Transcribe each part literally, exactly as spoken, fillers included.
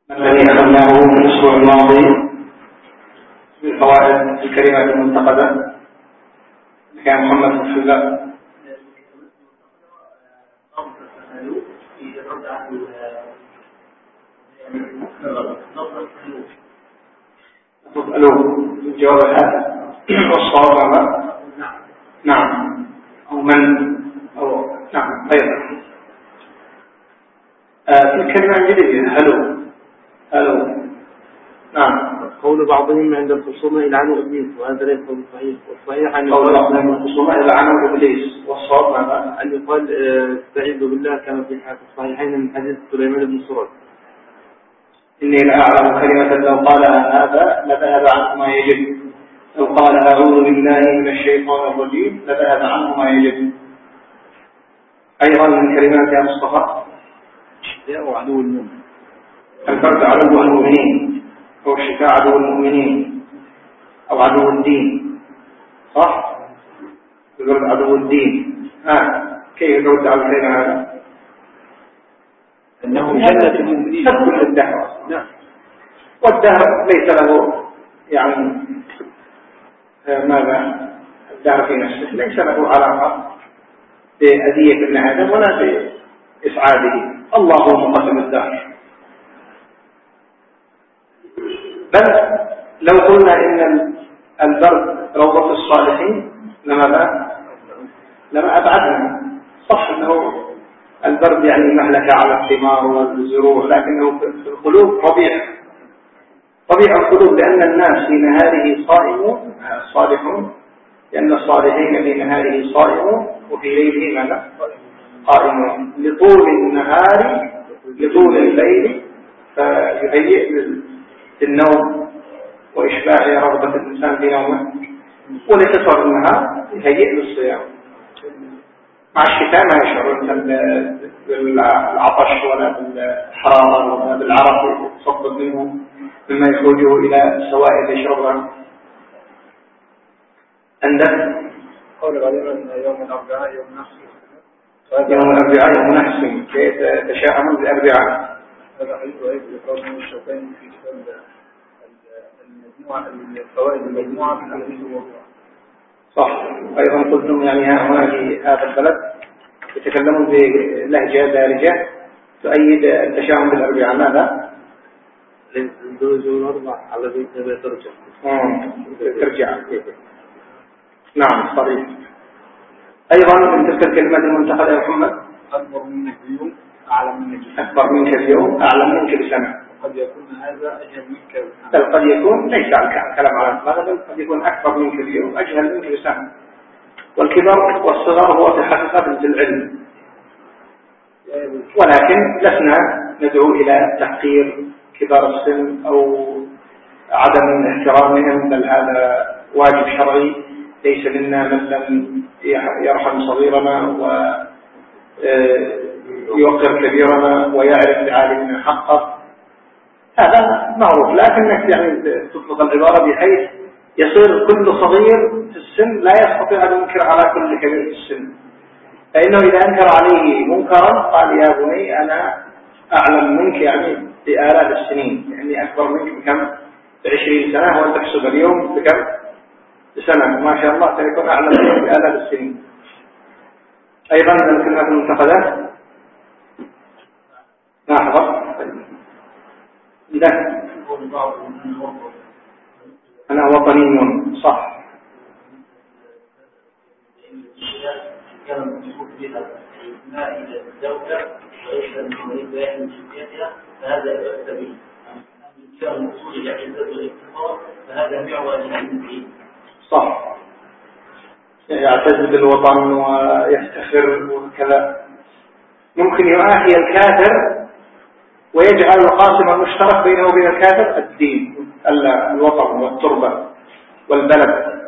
الذي أخذناه في الأسبوع الماضي من فوائد الكلمات المنتقدة كان محمد بن حلال تسألوا الجواب هذا والصواب هذا نعم أو من أو نعم أيضا في الكلمة الجديدة هلو هلو نعم قول بعضهم عند الخصومة إلعنوا إبليس وهذا ليس صحيح والصحيح أن قول بعضهم عند الخصومة إلعنوا إبليس والصواب ماذا؟ أن يقال استعيذ بالله كما في الصحيحين من حديث سليمان بن سراد إني لأعلم كلمة لو قالها هذا لذهب عنه ما يجب لو قال أعوذ بالله من الشيطان الرجيم لذهب عنه ما يجب. أيضا من كلمات يا مصطفى الشتاء عدو المؤمن البرد عدو المؤمنين أو الشتاء عدو المؤمنين أو عدو الدين صح؟ البرد عدو الدين آه. كيف نرد على الكلمة هذا؟ أنه جنة المؤمنين سب الدهر نعم. والدهر ليس له يعني ماذا الدهر في نفسه ليس له علاقة بأذية ابن آدم ولا بإسعاده. الله هو مقدم الدهر. بل لو قلنا إن البرد روضة الصالحين لماذا لما أبعدنا. صح أنه البرد يعني مهلكة على الثمار والزروع لكنه في القلوب ربيع ربيع القلوب لأن الناس في نهاره صائمون صالحون لأن الصالحين في نهاره صائمون وفي ليله ماذا قائمون لطول النهار لطول الليل فيهيئ للنوم وإشباع رغبة الإنسان في نومه ولقصر النهار يهيئ للصيام. مع الشتاء ما يشعر الإنسان بالعطش ولا بالحرارة ولا بالعرق يتصدد منه مما يخرجه إلى سوائل يشربها. عندك قول غالبا يوم الأربعاء يوم نحس يوم الأربعاء يوم نحس تشاءم بالأربعاء. هذا حديث ضعيف لقول من الشوكاني في كتاب المجموعة الفوائد المجموعة في الحديث الموضوع. صح. أيضا قلتم يعني هنا في هذا البلد يتكلمون بلهجة دارجة تؤيد التشاؤم بالأربعاء. ماذا؟ الزوج والأربع على بيت ترجع ترجع نعم صحيح. أيضا من تلك الكلمات المنتقدة يا محمد أكبر منك اليوم أعلم منك أكبر منك اليوم أعلم منك بسنة. قد يكون هذا أجهل منك بل قد يكون ليس الكلام على هذا بل قد يكون أكبر منك اليوم أجهل منك بسنة. والكبر والصغار هو في حقيقة العلم ولكن لسنا ندعو إلى تحقير كبار السن أو عدم احترامهم بل هذا واجب شرعي. ليس منا من لم يرحم صغيرنا ويوقر كبيرنا ويعرف لعالمنا حقه. هذا معروف لكنك يعني تطلق العبارة بحيث يصير كل صغير في السن لا يستطيع أن ينكر على كل كبير في السن. فإنه إذا أنكر عليه منكرا قال يا بني أنا أعلم منك يعني بآلاف السنين يعني أكبر منك بكم بعشرين سنة وأنت تحسب اليوم بكم بسنة ما شاء الله سيكون أعلم منك بآلاف السنين. أيضا من الكلمات المنتقدة ما حضر لا أنا وطني صح. كان المقصود بها ما إلى الزوجة وليس المريض بيان جنسيتها فهذا يؤثر به. كان المقصود الإعزاز والافتخار فهذا معوى للدين صح. يعتز بالوطن ويفتخر وكذا. ممكن يؤاخي الكافر ويجعل القاسم المشترك بينه وبين الكافر الدين الوطن والتربة والبلد.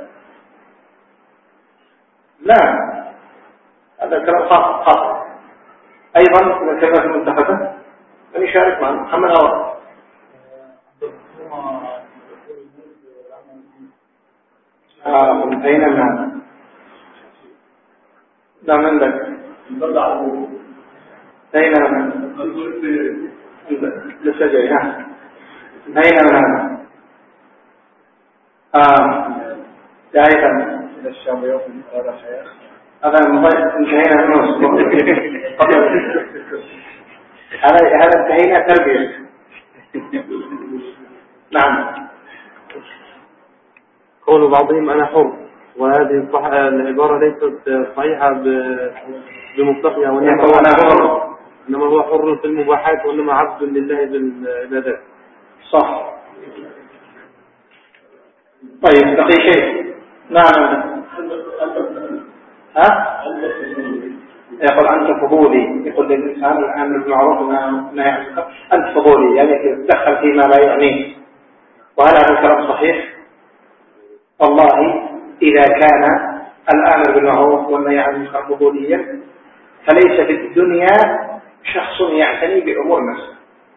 لا هذا كلام خاطئ خاطئ. أيضا من الكلمات المنتقدة من يشارك معنا محمد أول آه أينما لا من لك أينما لسه جاي. ها انتهينا من هذا. اه يا ايضا إلى الشام يوم هذا الحياة. هذا المضيف انتهينا منه قبل هذا هذا انتهينا تربية. نعم. قول بعضهم أنا حر، وهذه العبارة ليست صحيحة بمطلقها، إنما هو حر في المباحات وإنما عبد لله بالعبادات. صح. طيب بقي شيء. نعم. ها؟ يقول أنت فضولي، يقول للإنسان الآن بالمعروف والنهي عن المنكر أنت فضولي، يعني تدخل فيما لا يعنيه. وهل هذا الكلام صحيح؟ والله إذا كان الآمر بالمعروف والنهي عن المنكر فضوليا فليس في الدنيا شخص يعتني بأمور نفسه،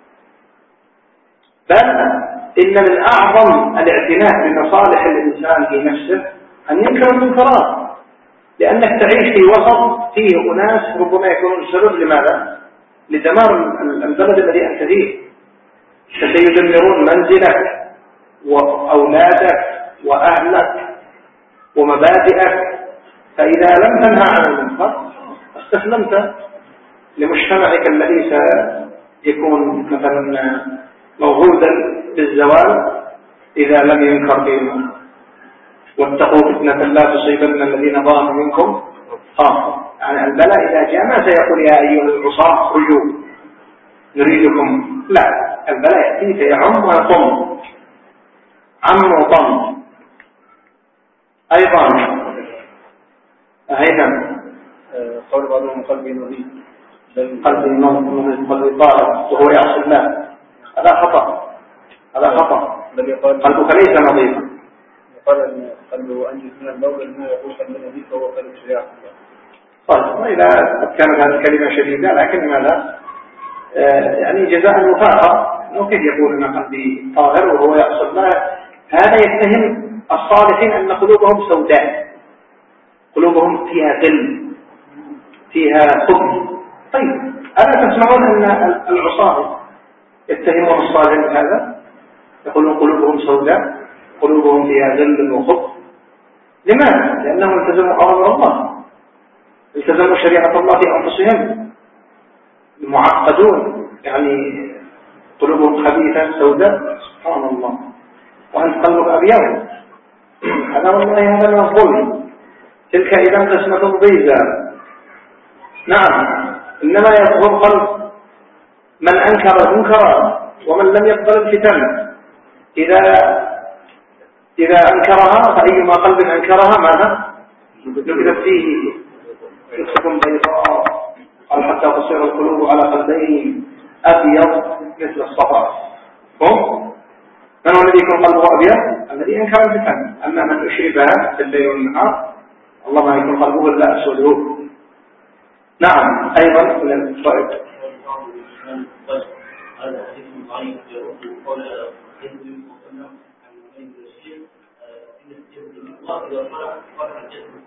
بل إن من أعظم الاعتناء بمصالح الإنسان في نفسه أن ينكر المنكرات، لأنك تعيش في وسط فيه أناس ربما يكونون سبب لماذا؟ لدمار البلد الذي أنت فيه، فسيدمرون منزلك وأولادك وأهلك ومبادئك. فإذا لم تنهى عن المنكر استسلمت لمجتمعك الذي سيكون مثلا موعودا بالزوال إذا لم ينكر فيه المنكر. واتقوا فتنة لا تصيبن الذين ظلموا منكم خاصة. يعني البلاء إذا جاء ما سيقول يا أيها العصاة خرجوا نريدكم، لا، البلاء يأتي فيعم ويطم، عم وطم. أيضا أيضا قول بعضهم قلبي نظيف، قلبي نظيف قلبي طالب وهو يعصي الله، هذا خطأ، هذا خطأ. قلبك ليس نظيفا. قال أن قلبه أنجز من البول إنه يقول قلب نظيف وهو قلب شريعة. طيب إذا كانت هذه الكلمة شديدة، لكن ماذا آه يعني جزاء المفاقة، إنه كيف يقول أن قلبي طاهر وهو يعصي الله؟ هذا يتهم الصالحين أن قلوبهم سوداء، قلوبهم فيها غل، فيها خبث. طيب ألا تسمعون أن العصاة يتهمون الصالحين بهذا؟ يقولون قلوبهم سوداء، قلوبهم فيها غل وخبث. لماذا؟ لأنهم التزموا أوامر الله، التزموا شريعة الله في أنفسهم، معقدون، يعني قلوبهم خبيثة سوداء. سبحان الله. وأنت قلبك أبيض، هذا والله هذا من الظلم. تلك إذا قسمة ضيزى. نعم، إنما يظهر قلب من أنكر المنكر ومن لم يقبل الفتن. إذا إذا أنكرها فأيما قلب أنكرها ماذا؟ نكتب فيه يكتب بيضاء، قال حتى تصير القلوب على قلبين أبيض مثل الصفا. هم؟ من هو الذي يكون قلبه أبيض؟ الذي أنكر الفتن. أما من أشربها في الليل والنهار الله ما يكون قلبه إلا أسود. نعم. أيضا من الفائد هذا حديث ضعيف يرد قول النبي صلى الله عليه وسلم ان الجسد الله اذا طلع طلع الجسد.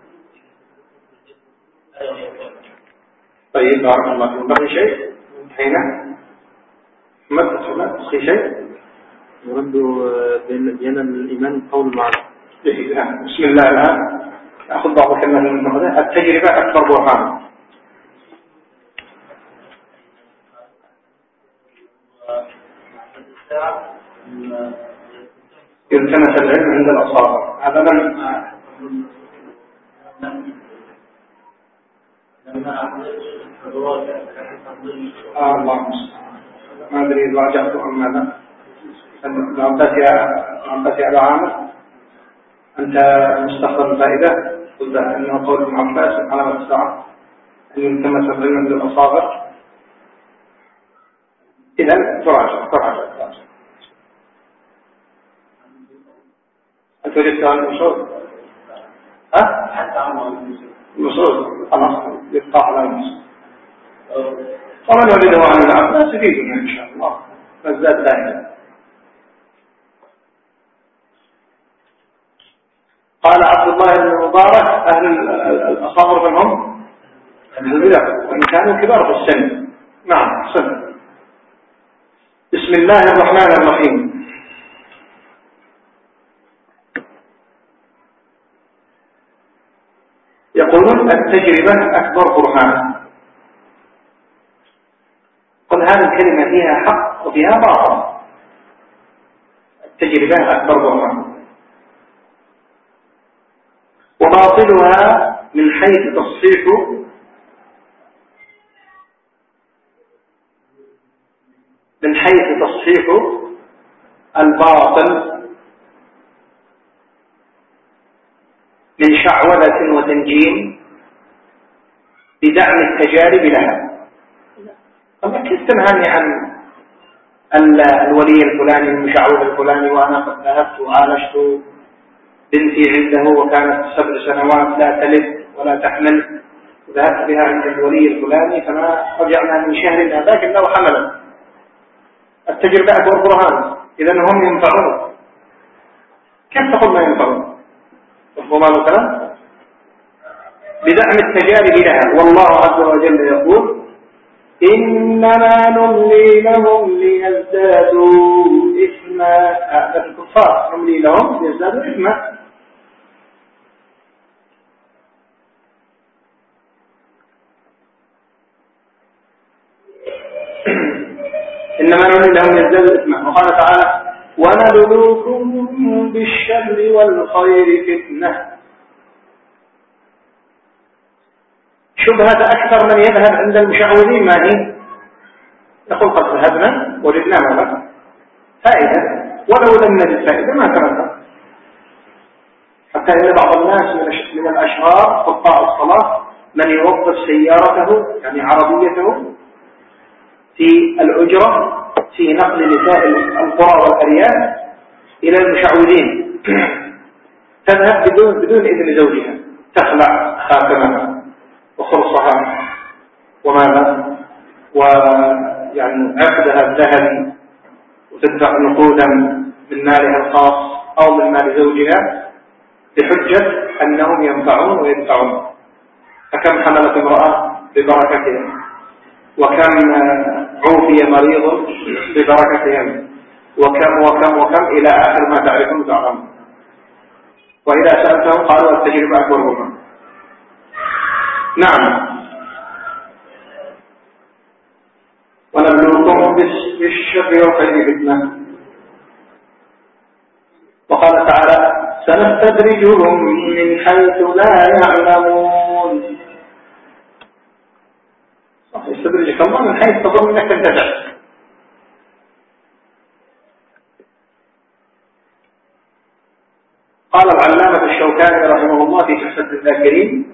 طيب بارك الله فيكم. بقي شيء هنا محمد بقي شيء يرد بين الإيمان قول معروف. بسم الله. الآن أخذ بعض كلمات من هذا. التجربة أكبر برهان. يلتمس العلم عند الأصابع. هذا من آه الله ما أدري إذا رجعت عن ماذا. العباس يا أبا عامر أنت مستخدم فائدة قلت أنه قول ابن عباس علامة الساعة أن يلتمس العلم عند الأصابع. إذن تراجع تراجع تراجع. أنت وجدت عن المصور؟ ها؟ حتى عن المصور خلاص يبقى على المصور. ومن وجده عن ابن عباس يفيدنا إن شاء الله مزداد دائما. قال عبد الله بن المبارك أهل الأصابر منهم أهل البدع وإن كانوا كبار في السن. نعم سن. بسم بسم الله الرحمن الرحيم. يقولون التجربة أكبر برهان. قل هذه الكلمة فيها حق وفيها باطل. التجربة أكبر برهان، وباطلها من حيث تصحيح من حيث تصحيح الباطل من شعوذة وتنجيم بدعم التجارب لها. طبعا كيف تنهاني عن الولي الفلاني المشعوذ الفلاني وأنا قد ذهبت وعالجت بنتي عنده وكانت سبع سنوات لا تلد ولا تحمل، وذهبت بها عند الولي الفلاني فما رجعنا من شهر هذاك إلا وحملا. التجربة أكبر برهان، إذا هم ينفعون. كيف تقول ما ينفعون؟ وما الكلام بدعم التجارب لها. والله عز وجل يقول إنما نملي لهم ليزدادوا إثما. هذا الكفار نملي لهم ليزدادوا إثما. إنما نملي لهم ليزدادوا إثما. وقال تعالى ونبلوكم بالشر والخير فتنة. شبهة أكثر من يذهب عند المشعوذين ما هي؟ يقول قد ذهبنا وجدنا ماذا؟ فائدة، ولو لم نجد فائدة ما تركها. حتى إن بعض الناس من الأشرار قطاع الصلاة من يوظف سيارته يعني عربيته في الأجرة في نقل نساء القرى والأرياف إلى المشعوذين، تذهب بدون بدون إذن زوجها، تخلع خاتمها وخرصها وماذا ويعني عقدها الذهبي وتدفع نقودا من مالها الخاص أو من مال زوجها بحجة أنهم ينفعون ويدفعون. فكم حملت امرأة ببركتهم، وكم عوفي مريض ببركتهم، وكم وكم وكم إلى آخر ما تعرفون تعلمون. وإذا سألتهم قالوا التجربة أكبر برهان. نعم. ونبلوكم بالشر والخير فتنة. وقال تعالى سنستدرجهم من حيث لا يعلمون. صح، يستدرجك الله من حيث تظن انك تنتفع. قال العلامة الشوكاني رحمه الله في تحفة الذاكرين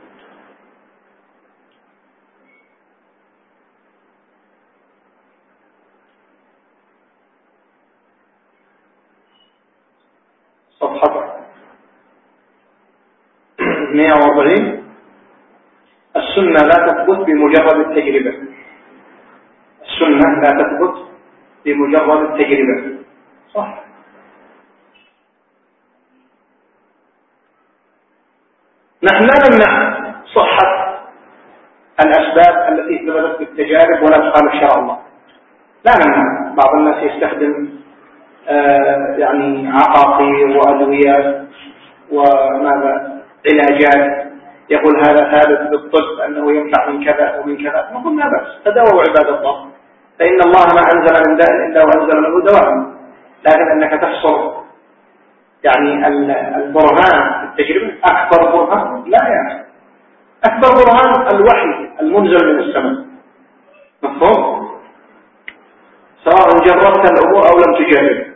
صفحة مئة وأربعين السنة لا تثبت بمجرد التجربة. السنة لا تثبت بمجرد التجربة. صح. نحن لا نمنع صحة الأسباب التي ثبتت بالتجارب ولا تخالف شرع الله، لا نمنع. بعض الناس يستخدم آه يعني عقاقير وأدوية وماذا علاجات، يقول هذا ثابت بالطب أنه ينفع من كذا ومن كذا، نقول لا بأس، تداووا عباد الله، فإن الله ما أنزل من داء إلا وأنزل له دواء. لكن أنك تحصر يعني البرهان التجربة أكبر برهان، لا يعني أكبر برهان الوحي المنزل من السماء، مفهوم؟ سواء جربت الأمور أو لم تجرب.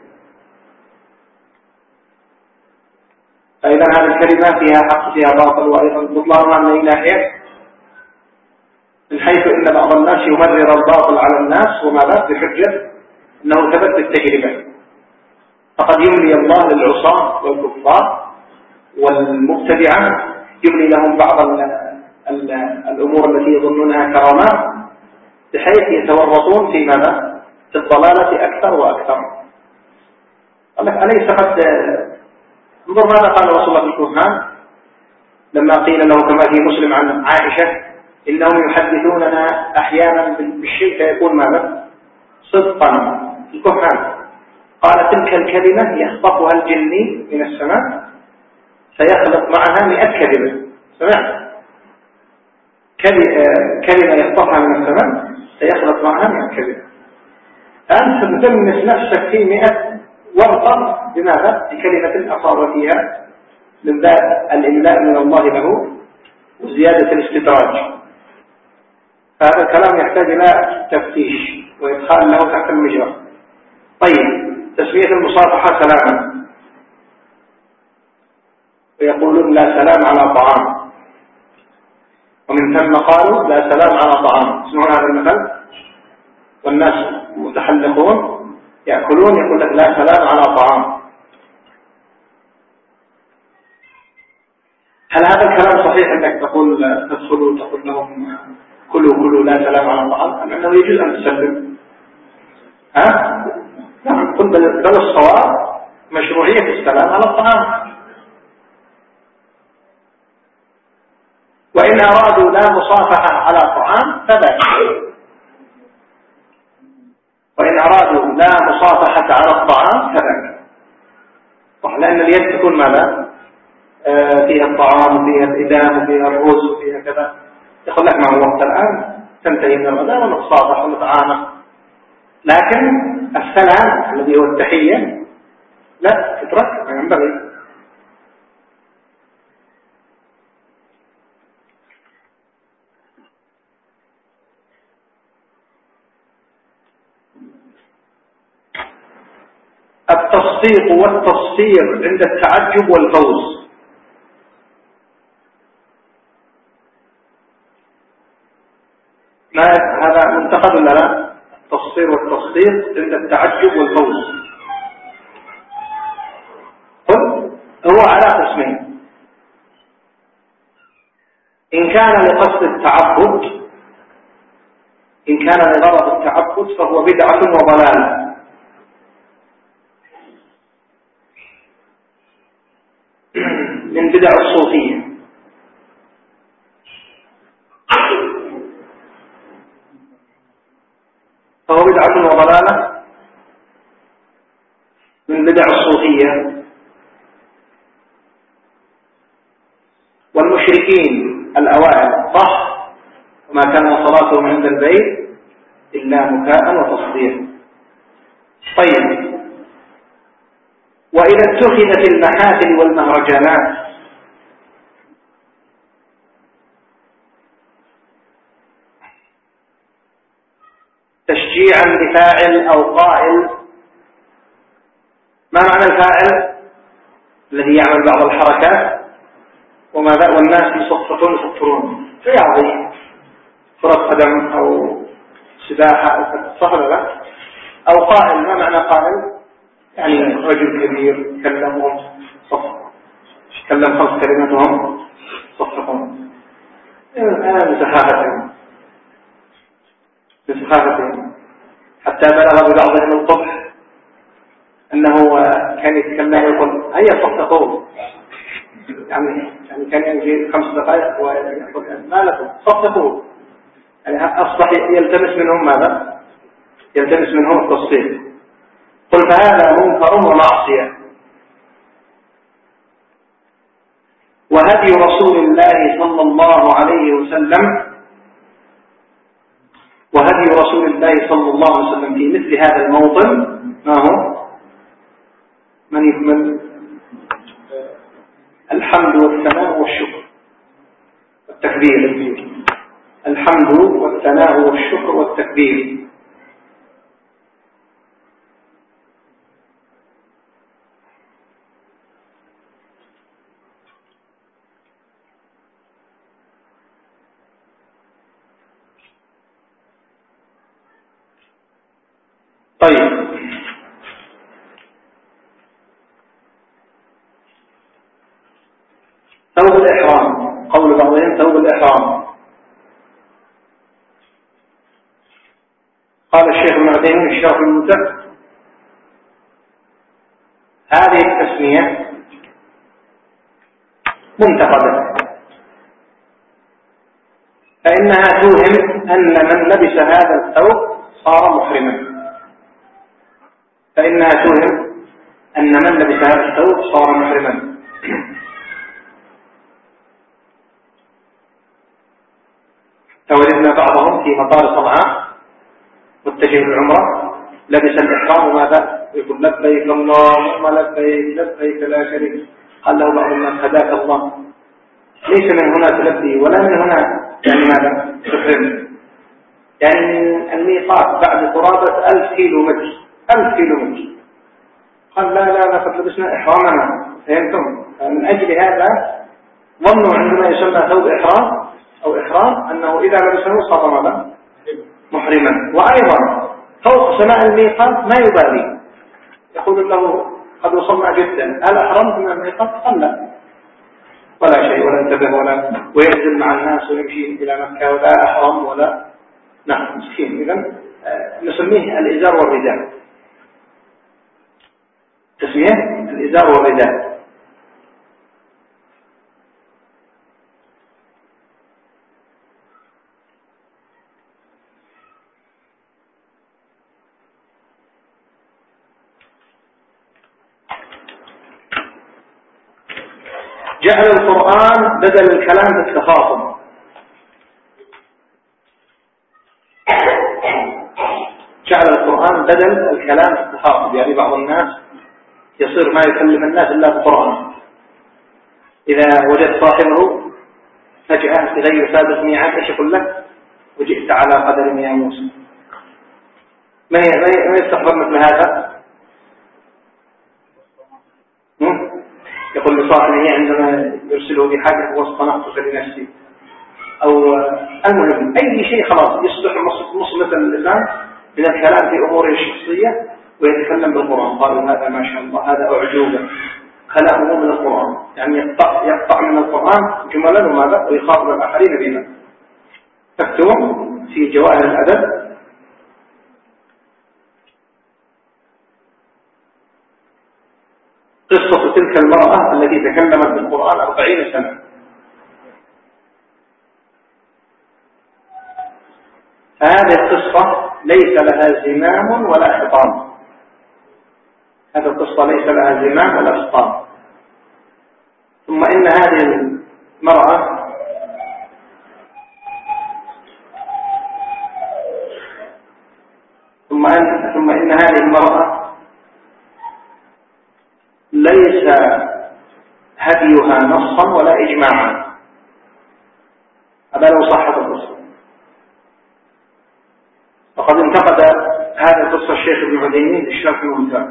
فإذا هذه الكلمة فيها حق فيها باطل، وأيضا بطلانها من أي ناحية؟ من حيث إن بعض الناس يمرر الباطل على الناس وماذا بحجة أنه ثبت بالتجربة. فقد يملي الله للعصاة والكفار والمبتدعة، يملي لهم بعض ال ال الأمور التي يظنونها كرامات بحيث يتورطون في ماذا؟ في الضلالة أكثر وأكثر. قال لك أليس قد انظر ماذا قال رسول الله في الكهان لما قيل له كما في مسلم عن عائشة إنهم يحدثوننا أحيانا بالشيء فيكون ماذا؟ صدقا، الكهان. قال تلك الكلمة يخطفها الجني من السماء سيخلق معها مئة كلمة. سمعت كلمة يخطفها من السماء سيخلق معها مئة كلمة. أنت تلمس نفسك في مئة ورقة. بماذا؟ بكلمة أصاب فيها من باب الإملاء من الله له وزيادة الاستدراج. فهذا الكلام يحتاج إلى تفتيش وإدخال له تحت المجرى. طيب، تسمية المصافحة سلاما، ويقولون لا سلام على طعام، ومن ثم قالوا لا سلام على طعام. اسمعون هذا المثل، والناس متحلقون يأكلون يقول لك لا سلام على طعام. هل هذا الكلام صحيح أنك تقول تدخلوا تقول لهم كلوا كلوا لا سلام على طعام، أم أنه يجوز أن تسلم؟ ها؟ نعم، قل بل الصواب مشروعية السلام على الطعام. وإن أرادوا لا مصافحة على طعام فبأس، وإن أرادوا لا مصافحة على الطعام فبأس، لأن اليد تكون ماذا؟ آه فيها الطعام وفيها الإدام وفيها الرز وفيها كذا. يقول لك ما هو وقت الآن تنتهي من الغداء ونتصافح ونتعانق، لكن السلام الذي هو التحية لا تترك، ما ينبغي. التصديق والتصفير عند التعجب والفوز. ما هذا منتقد ولا لا؟ التصفير والتصديق عند التعجب والفوز. قل هو على قسمين: إن كان لقصد التعبد، إن كان لغرض التعبد فهو بدعة وضلال، من بدع الصوفية. فهو بدعة وضلالة من بدع الصوفية. والمشركين الأوائل صح، وما كان صلاتهم عند البيت إلا مكاء وتصديق. طيب، وإذا اتخذت المحافل والمهرجانات تشجيعا لفاعل أو قائل، ما معنى الفاعل؟ الذي يعمل بعض الحركات وماذا، والناس يصفقون يصفرون رياضي، كرة قدم أو سباحة أو صحر لا، أو قائل. ما معنى قائل؟ يعني رجل كبير كلمهم صفق، كلم خمس كلمات وهم صفقون. أنا بسخافتهم بسخافتهم حتى بلغ ببعضهم القبح أنه كان يتكلم ويقول هيا صفقون، يعني يعني كان يجي خمس دقائق ويقول ما لكم صفقون، يعني أصبح يلتمس منهم ماذا؟ يلتمس منهم التصفيق. قل فهذا منكر ومعصية. وهدي رسول الله صلى الله عليه وسلم وهدي رسول الله صلى الله عليه وسلم في مثل هذا الموطن ما هو؟ من يكمل؟ الحمد والثناء والشكر والتكبير. الحمد والثناء والشكر والتكبير. طيب، ثوب الإحرام، قول بعضهم ثوب الإحرام. قال الشيخ ابن عثيمين في الشرح الممتع: هذه التسمية منتقدة، فإنها توهم أن من لبس هذا الثوب صار محرما. فإنها توهم أن من لبس هذا الثوب صار محرما. فوجدنا بعضهم في مطار صنعاء متجه للعمرة لبس الإحرام وماذا يقول لبيك اللهم لبيك لبيك لا شريك. قال له بعض الناس هداك الله، ليس من هنا تلبي ولا من هنا يعني ماذا تحرم، يعني من الميقات بعد قرابة ألف كيلو متر ألف كيلو متر. قال لا لا لقد لبسنا إحرامنا. فهمتم؟ من أجل هذا ظنوا عندما يسمى ثوب إحرام أو إحرام أنه إذا لبسه صار ماذا محرما. وأيضا فوق سماء الميقات ما يبالي، يقول له قد وصلنا جدا هل أحرمت من الميقات؟ قال لا ولا شيء ولا انتبه ولا، وينزل مع الناس ويمشي إلى مكة ولا أحرم ولا. نعم مسكين. إذن نسميه الإزار والرداء، تسميه الإزار والرداء. جعل القرآن بدل الكلام بالتخاطب. جعل القرآن بدل الكلام بالتخاطب، يعني بعض الناس يصير ما يكلم الناس إلا بالقرآن. إذا وجد صاحبه فجأة تغير سابق ميعاد ايش يقول لك؟ وجئت على قدر يا موسى. ما يستخدم مثل هذا؟ يقول لصاحبه عندما يرسله بحاجة واصطنعتك لنفسي، أو المهم أي شيء خلاص يصبح مصلة اللسان من الكلام في أموره الشخصية ويتكلم بالقرآن. قالوا هذا ما شاء الله هذا أعجوبة، كلامه من القرآن، يعني يقطع, يقطع من القرآن جملا وماذا ويخاطب الآخرين بما. تكتبون في جواهر الأدب قصة تلك المرأة التي تكلمت بالقرآن أربعين سنة. هذه القصة ليس لها زمام ولا خطام. هذه القصة ليس لها زمام ولا خطام. ثم إن هذه المرأة ثم إن, ثم إن هذه المرأة ليس هديها نصا ولا إجماعا. هذا لو صحت القصة. وقد انتقد هذا القصة الشيخ ابن عثيمين في الشرح الممتع،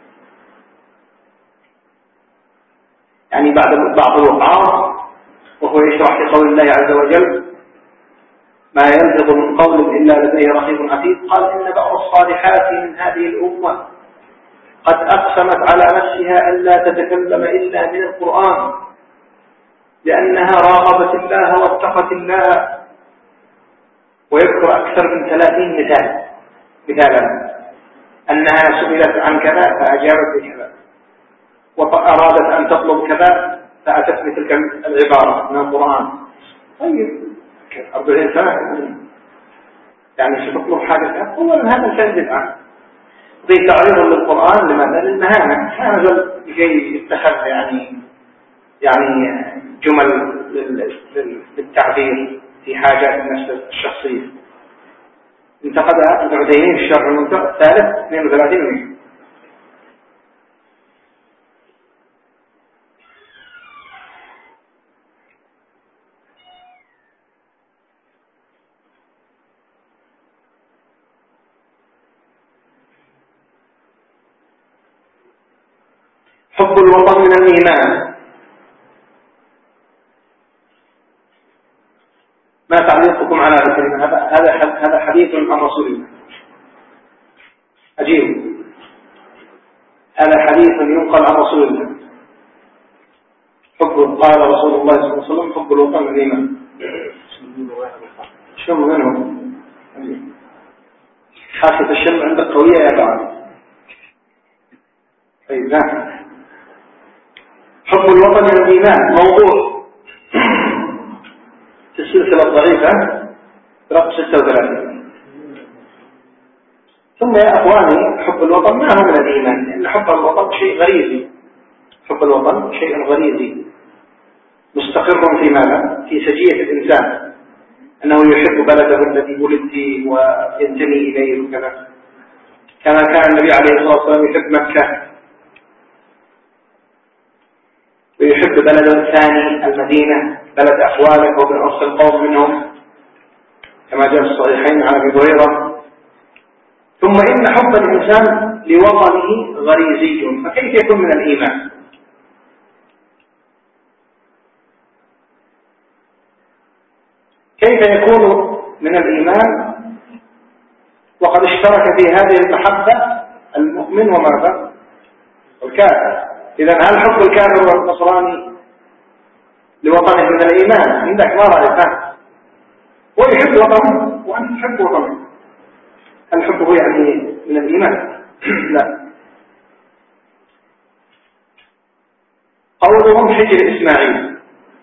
يعني بعد بعض الوقعات وهو يشرح في قول الله عز وجل ما يلفظ من قول إلا لديه رقيب عتيد، قال إن بعض الصالحات من هذه الأمة قد أقسمت على نفسها أن لا تتكلم إلا من القرآن لأنها راغبت الله واتقت الله. ويذكر أكثر من ثلاثين مثال مثالا أنها سئلت عن كذا فأجابت بكذا، وأرادت أن تطلب كذا فأتت بتلك العبارة من القرآن. طيب أربعين سنة يعني ستطلب حاجة؟ أولا هذا الكلام بدعة، ذي تعريض للقرآن لماذا؟ للمهانة. ما نزل لكي يتخذ يعني يعني جمل للتعبير في حاجات النفس الشخصية. انتقدها ابن عثيمين في الشرح الممتع الثالث اثنين وثلاثين منه. حب الوطن من الإيمان. ما تعليقكم على هذا الكلمة؟ هذا هذا حديث عن رسول الله. أجيب، هذا حديث ينقل عن رسول الله. حب قال رسول الله صلى الله عليه وسلم حب الوطن من الإيمان. شم منه حاسة الشم عندك قوية يا بعض. طيب نعم. حب الوطن من الإيمان موضوع في السلسلة الضعيفة رقم ستة وثلاثين. ثم يا أخواني حب حب الوطن ما هو من الإيمان، لأن حب الوطن شيء غريزي. حب الوطن شيء غريزي مستقر في ماذا؟ في سجية الإنسان، أنه يحب بلده الذي ولد فيه وينتمي إليه وكذا، كما كان النبي عليه الصلاة والسلام يحب مكة ويحب بلده الثاني المدينة بلد أحواله ومن أصل القوم منهم، كما جاء في الصحيحين عن أبي هريرة. ثم إن حب الإنسان لوطنه غريزي، فكيف يكون من الإيمان؟ كيف يكون من الإيمان وقد اشترك في هذه المحبة المؤمن وماذا؟ الكافر. إذا هل حب الكافر والنصراني لوطنه من الإيمان؟ عندك ما رأيك؟ هو يحب وطنه وأنت تحب وطنه، هل حبه يعني من الإيمان؟ لا. قولهم حجر إسماعيل،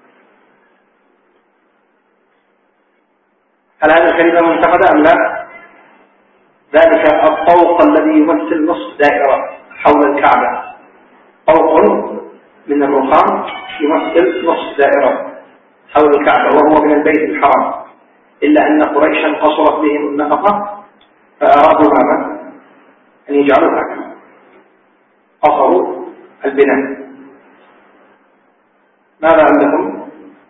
هل هذه الكلمة منتقدة أم لا؟ ذلك الطوق الذي يمثل نصف دائرة حول الكعبة، طوق من الرخام يمثل نصف دائرة حول الكعبة وهو من البيت الحرام، إلا أن قريشا قصرت بهم النفقة فأرادوا ماذا؟ أن يجعلوا هكذا، قصروا البناء. ماذا عندكم؟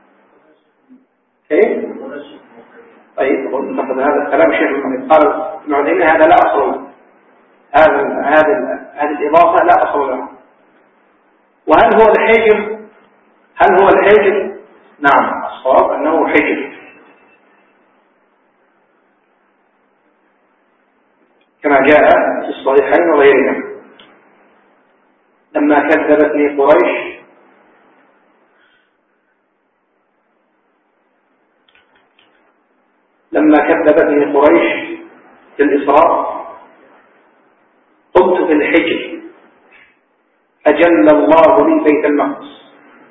كيف؟ طيب نقد هذا الكلام شيخ المني قال ابن عثيمين هذا لا أصل له، هذا هذه هذه الإضافة لا أصل له. وهل هو الحجر؟ هل هو الحجر؟ نعم، الصواب أنه حجر كما جاء في الصحيحين وغيرهما. لما كذبتني قريش لما كذبتني قريش في الإسراء قمت في الحجر فجل الله لي بيت المقدس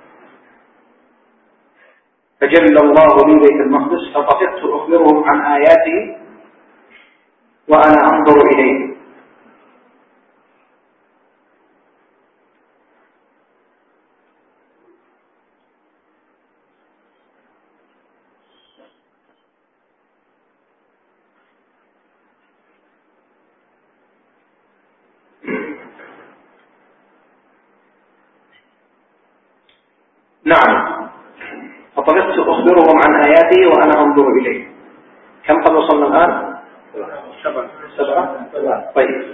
فجل الله لي بيت المقدس فطفقت أخبرهم عن آياته وأنا أنظر إليه. نعم، فطفقت أخبرهم عن آياته وأنا أنظر إليه. كم قد وصلنا الآن؟ سبعة سبعة طيب.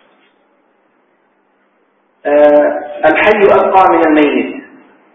آه الحي أبقى من الميت،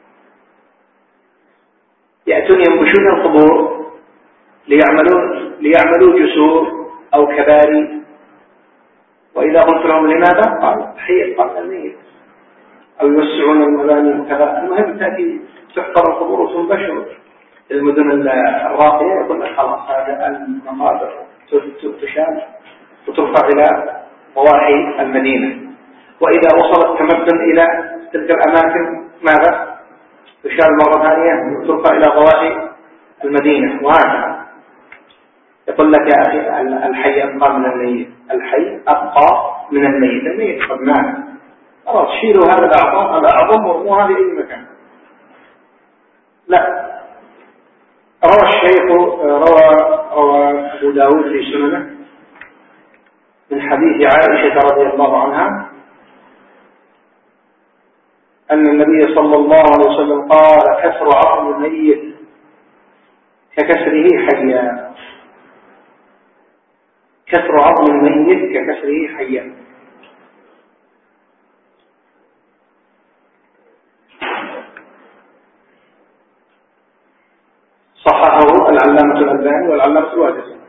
يأتون ينبشون القبور ليعملوا ليعملوا جسور أو كباري، وإذا قلت لهم لماذا؟ قال الحي أبقى من الميت، أو يوسعون المباني وكذا. المهم تأتي تحفر القبور وتنبشر المدن الراقية، يقول لك خلاص هذا المقابر تشال وترفع إلى ضواحي المدينة، وإذا وصل التمدن إلى تلك الأماكن ماذا؟ تشال مرة ثانية وترفع إلى ضواحي المدينة، وهكذا. يقول لك يا أخي الحي أبقى من الميت، الحي أبقى من الميت، الميت قد مات، خلاص شيلوا هذا الأعظم الأعظم ورموها في أي مكان. لا. روى الشيخ روى روى أبو داود في سننه من حديث عائشة رضي الله عنها أن النبي صلى الله عليه وسلم قال كسر عظم الميت ككسره حيا، كسر عظم الميت ككسره حيا. صححه العلامة الألباني والعلامة الوادسي.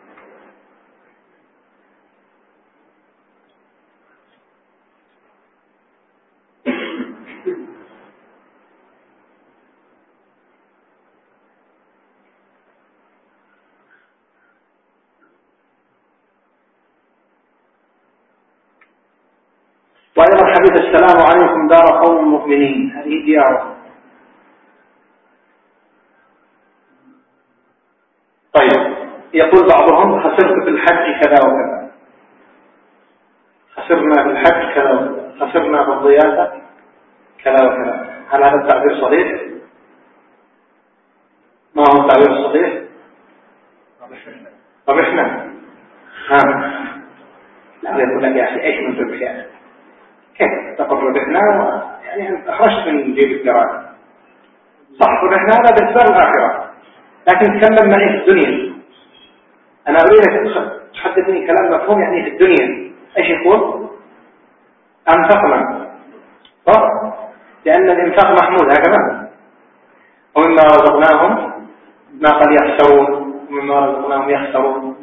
وأيضا حديث السلام عليكم دار قوم مؤمنين، هذه ديارهم. طيب، يقول بعضهم خسرت في الحج كذا وكذا، خسرنا في الحج كذا، خسرنا في الضيافة كذا وكذا. هل هذا التعبير صحيح؟ ما هو التعبير الصحيح؟ ربحنا. ها لا يقول لك يا أخي إيش من ربح يعني؟ كيف تقول ربحنا يعني أنت أخرجت من جيب الدراهم. صح ربحنا هذا بالنسبة الآخرة، لكن تكلم معي في الدنيا. أنا أريدك تحدثني كلام مفهوم يعني في الدنيا. إيش يقول؟ أنفقنا صح؟ لأن الإنفاق محمود هكذا. ومما رزقناهم ما قد يخسرون ومما رزقناهم يخسرون.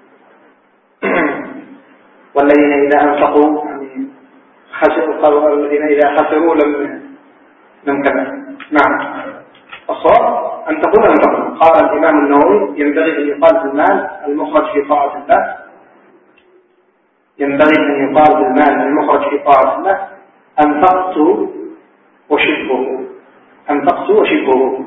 والذين إذا أنفقوا يعني خسروا، والذين إذا خسروا لم لم كذا. نعم الصواب أن تقول أنفقنا. قال الإمام النووي ينبغي أن يقال في المال المخرج في طاعة الله، ينبغي أن يقال بالمال المخرج في طاعة الله أنفقت وشبه، أنفقت وشبه.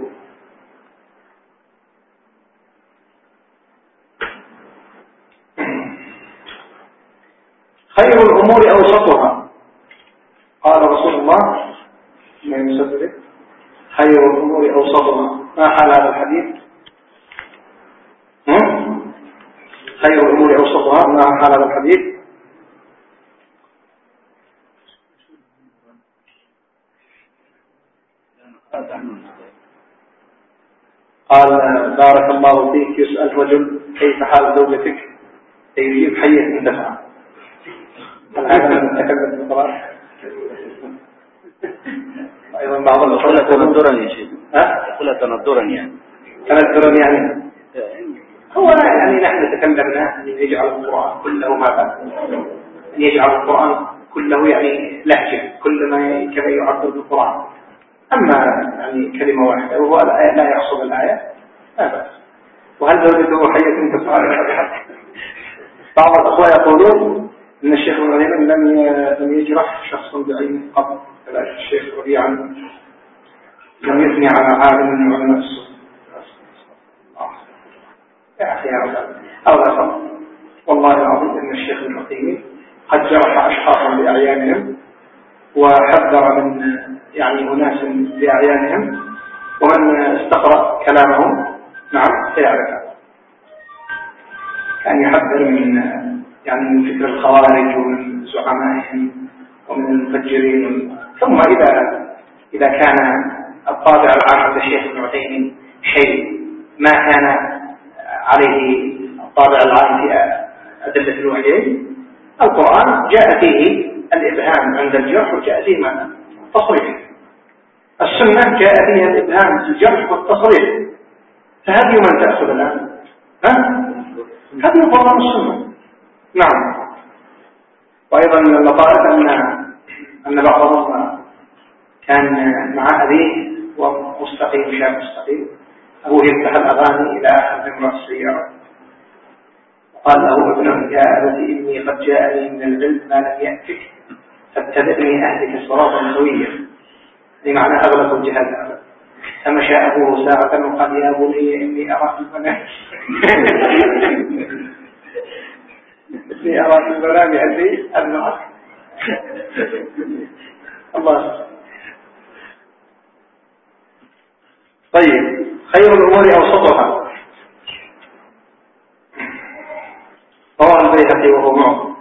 خير الأمور أوسطها. قال رسول الله ما يسبب خير الأمور أوسطها. ما حال هذا الحديث؟ هم؟ خير الأمور أوسطها، ما حال هذا الحديث؟ قال بارك الله فيك. يسأل رجل كيف حال زوجتك يجيب حيه اندفع. هل هذا نتكلم بالقرآن؟ أيضا بعض يقول تندرا يا شيخ. ها؟ يقول تندرا يعني. تندرا يعني. هو يعني نحن تكلمنا أن يجعل القرآن كله ماذا؟ أن يجعل القرآن كله يعني لهجة، كل ما كما يعبر بالقرآن. أما يعني كلمة واحدة وهو لا يقصد الآية لا بأس. وهل زوجته حية تفعل بحق؟ بعض الأخوة يقولون أن الشيخ العليم لم لم يجرح شخصا بعينه قبل، كذلك الشيخ ربيعا لم يثني على عالم من علماء السنة. يا أخي يا رب هذا صح. والله العظيم أن الشيخ العثيمين قد جرح أشخاصا بأعيانهم وحذر من يعني أناس بأعيانهم، ومن استقرأ كلامهم نعم سيعرف كان يحذر من يعني من فكر الخوارج ومن زعمائهم ومن المفجرين. ثم إذا إذا كان الطابع العام عند الشيخ ابن عثيمين شيء ما كان عليه الطابع العام في أدلة الوحيين، القرآن جاء فيه الإبهام عند الجرح وجاء فيه ماذا؟ التصريح. السنة جاء فيها الإبهام في الجرح والتصريح. فهذه من تأخذ الآن؟ ها؟ هذه القرآن السنة. نعم. وأيضا من اللطائف أن أن بعضهم كان مع أبيه ومستقيم شاب مستقيم، أبوه يفتح الأغاني إلى آخر امرأة السيارة، قال له ابنه يا أبتي إني قد جاءني من العلم ما لم يأتك فاتبعني أهلك صراطا سويا، بمعنى أغلق الجهاد أبدا. فمشى أبوه ساعة وقال يا بني إني أرى في المنام إني أرى في المنام أني أبنعك. الله. طيب خير الأمور أوسطها. رواه البيهقي وهو معه